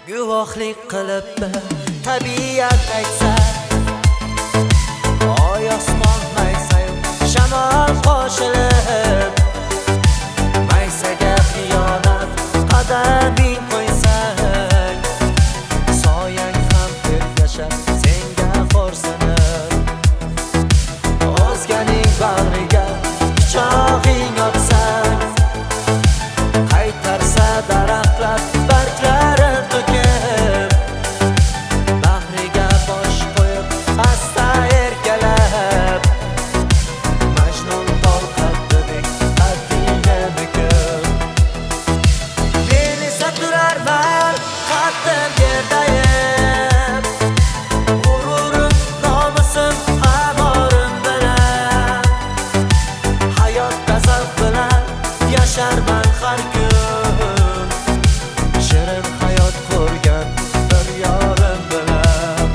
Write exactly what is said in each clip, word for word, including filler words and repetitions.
guvohlik qilib tabiat aytsa, oy osmon maysayu shamol qo'shilib, maysaga xiyonat qadaming qo'ysang, soyang ham ergashar senga xo'rsinib. O'zganing bag'riga pichog'ing otsang, qaytarsa daraxtlar barglarin to'kib, bag'riga bosh qo'yib asta erkalab, Majnun tol qaddidek qaddingga bukib. Men esa turarman qaddim yerdayim, g'ururim nomusim hamorim bilan, hayotda zavq bilan yasharman har kun, shirin hayot qurgan bir yorim bilan.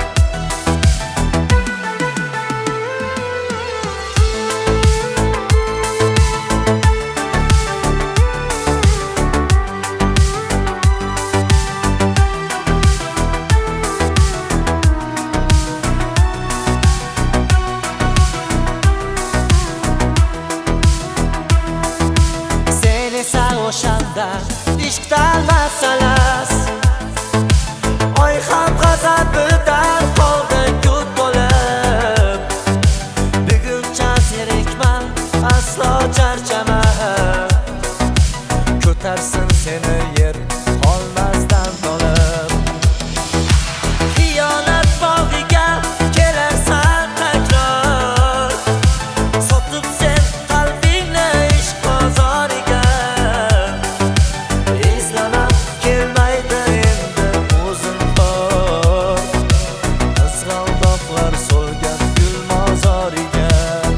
Sen esa o'shanda ishqdan masalas, oy ham g'azabidan qoldi kut bo'lib. Buguncha zerikman, aslo charchama, ko'tarsin seni yer qolmasdan tolib. Xiyonat bog'iga kelarsan takror, sotib sen qalbingni ishq bozoriga. Izlanib kelmaydi endi o'zim bor, qizg'aldoqlar so'lgan gul mozoriga.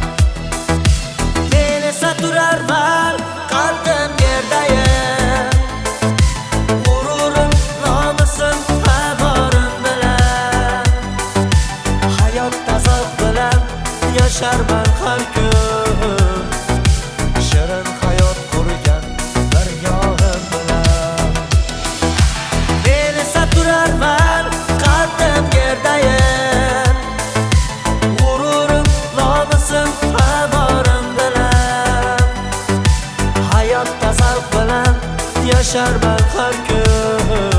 Men esa turarman qalbim yerdayim, g'ururim nomusim hamorim bilan, hayotda zavq bilan yasharman har kun, shirin hayot qurgan bir yorim bilan. Men esa turarman qaddim yerdayim, g'ururim nomusim hamorim bilan, hayotda zavq bilan yasharman har kun,